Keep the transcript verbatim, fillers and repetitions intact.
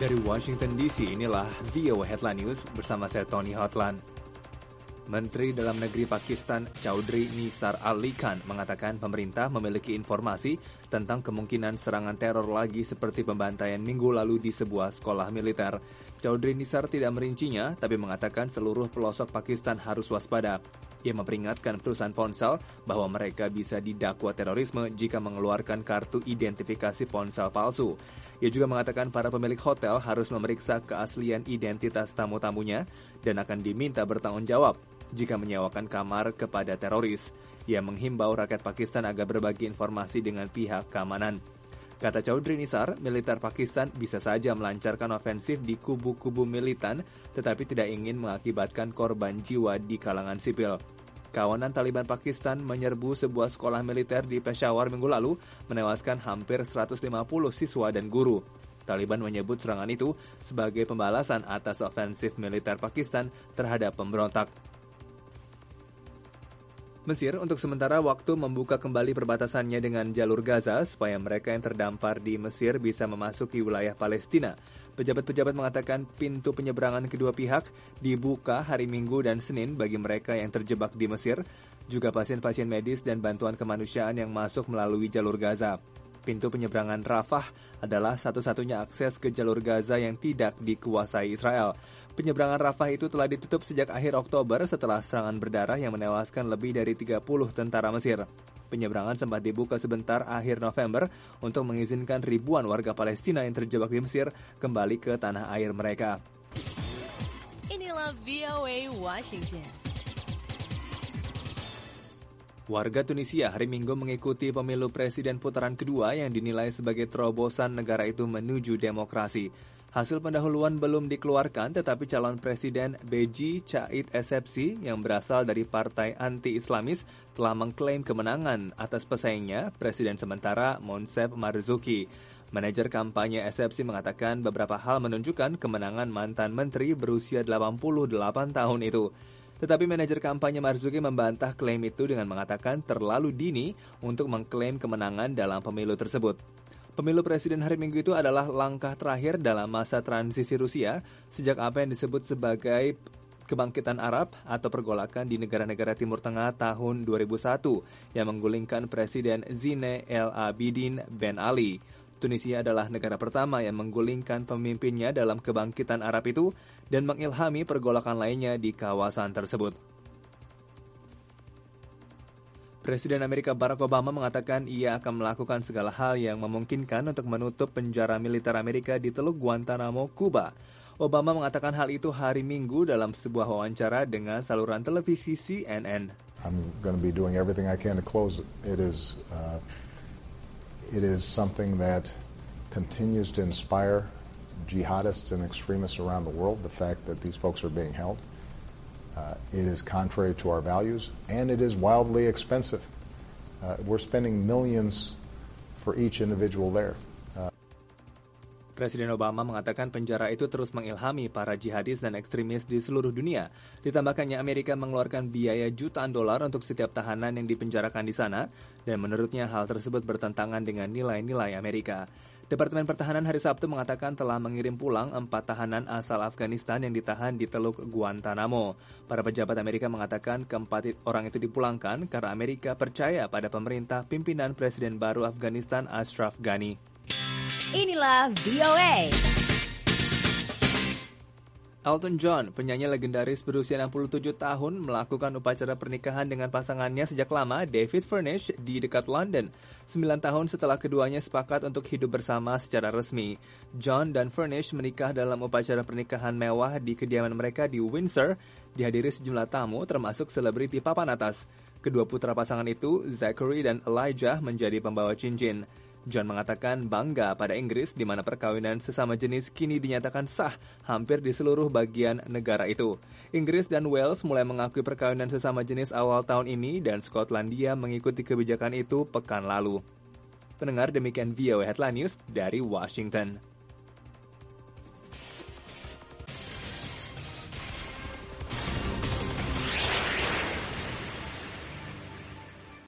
Dari Washington D C, inilah V O A Headline News bersama saya Tony Hotlan. Menteri Dalam Negeri Pakistan Chaudhry Nisar Ali Khan mengatakan pemerintah memiliki informasi tentang kemungkinan serangan teror lagi seperti pembantaian minggu lalu di sebuah sekolah militer. Chaudhry Nisar tidak merincinya, tapi mengatakan seluruh pelosok Pakistan harus waspada. Ia memperingatkan perusahaan ponsel bahwa mereka bisa didakwa terorisme jika mengeluarkan kartu identifikasi ponsel palsu. Ia juga mengatakan para pemilik hotel harus memeriksa keaslian identitas tamu-tamunya dan akan diminta bertanggung jawab jika menyewakan kamar kepada teroris. Ia menghimbau rakyat Pakistan agar berbagi informasi dengan pihak keamanan. Kata Chaudhry Nisar, militer Pakistan bisa saja melancarkan ofensif di kubu-kubu militan, tetapi tidak ingin mengakibatkan korban jiwa di kalangan sipil. Kawanan Taliban Pakistan menyerbu sebuah sekolah militer di Peshawar minggu lalu, menewaskan hampir seratus lima puluh siswa dan guru. Taliban menyebut serangan itu sebagai pembalasan atas ofensif militer Pakistan terhadap pemberontak. Mesir untuk sementara waktu membuka kembali perbatasannya dengan jalur Gaza supaya mereka yang terdampar di Mesir bisa memasuki wilayah Palestina. Pejabat-pejabat mengatakan pintu penyeberangan kedua pihak dibuka hari Minggu dan Senin bagi mereka yang terjebak di Mesir, juga pasien-pasien medis dan bantuan kemanusiaan yang masuk melalui jalur Gaza. Pintu penyeberangan Rafah adalah satu-satunya akses ke jalur Gaza yang tidak dikuasai Israel. Penyeberangan Rafah itu telah ditutup sejak akhir Oktober setelah serangan berdarah yang menewaskan lebih dari tiga puluh tentara Mesir. Penyeberangan sempat dibuka sebentar akhir November untuk mengizinkan ribuan warga Palestina yang terjebak di Mesir kembali ke tanah air mereka. Inilah V O A Washington. Warga Tunisia hari Minggu mengikuti pemilu presiden putaran kedua yang dinilai sebagai terobosan negara itu menuju demokrasi. Hasil pendahuluan belum dikeluarkan, tetapi calon presiden Beji Caid Essebsi yang berasal dari partai anti-Islamis telah mengklaim kemenangan atas pesaingnya, presiden sementara Monsef Marzouki. Manajer kampanye Essebsi mengatakan beberapa hal menunjukkan kemenangan mantan menteri berusia delapan puluh delapan tahun itu. Tetapi manajer kampanye Marzouki membantah klaim itu dengan mengatakan terlalu dini untuk mengklaim kemenangan dalam pemilu tersebut. Pemilu presiden hari Minggu itu adalah langkah terakhir dalam masa transisi Rusia sejak apa yang disebut sebagai kebangkitan Arab atau pergolakan di negara-negara Timur Tengah tahun dua ribu satu yang menggulingkan Presiden Zine El Abidine Ben Ali. Tunisia adalah negara pertama yang menggulingkan pemimpinnya dalam kebangkitan Arab itu dan mengilhami pergolakan lainnya di kawasan tersebut. Presiden Amerika Barack Obama mengatakan ia akan melakukan segala hal yang memungkinkan untuk menutup penjara militer Amerika di Teluk Guantanamo, Kuba. Obama mengatakan hal itu hari Minggu dalam sebuah wawancara dengan saluran televisi C N N. I'm going to be doing everything I can to close it. It is, uh, it is something that continues to inspire jihadists and extremists around the world, the fact that these folks are being held. Uh, it is contrary to our values, and it is wildly expensive. Uh, we're spending millions for each individual there. Uh, Presiden Obama mengatakan penjara itu terus mengilhami para jihadis dan ekstremis di seluruh dunia. Ditambahkannya Amerika mengeluarkan biaya jutaan dolar untuk setiap tahanan yang dipenjarakan di sana, dan menurutnya hal tersebut bertentangan dengan nilai-nilai Amerika. Departemen Pertahanan hari Sabtu mengatakan telah mengirim pulang empat tahanan asal Afghanistan yang ditahan di Teluk Guantanamo. Para pejabat Amerika mengatakan keempat orang itu dipulangkan karena Amerika percaya pada pemerintah pimpinan Presiden baru Afghanistan Ashraf Ghani. Inilah V O A. Elton John, penyanyi legendaris berusia enam puluh tujuh tahun, melakukan upacara pernikahan dengan pasangannya sejak lama, David Furnish, di dekat London. Sembilan tahun setelah keduanya sepakat untuk hidup bersama secara resmi. John dan Furnish menikah dalam upacara pernikahan mewah di kediaman mereka di Windsor, dihadiri sejumlah tamu termasuk selebriti papan atas. Kedua putra pasangan itu, Zachary dan Elijah, menjadi pembawa cincin. John mengatakan bangga pada Inggris di mana perkawinan sesama jenis kini dinyatakan sah hampir di seluruh bagian negara itu. Inggris dan Wales mulai mengakui perkawinan sesama jenis awal tahun ini dan Skotlandia mengikuti kebijakan itu pekan lalu. Pendengar, demikian V O A Headline News dari Washington.